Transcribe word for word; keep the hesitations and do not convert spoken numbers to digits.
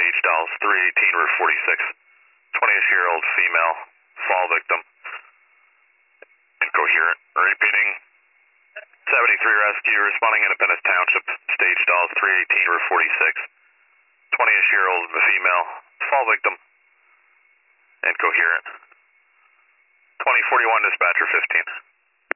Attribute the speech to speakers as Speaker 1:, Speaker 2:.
Speaker 1: stage dials three eighteen, Route forty-six. twenty-ish year old female, fall victim. Incoherent. Repeating. seventy-three rescue, responding Independence Township, stage dials three eighteen, Route forty-six. twenty-ish year old female, fall victim. Incoherent. twenty forty-one, dispatcher fifteen.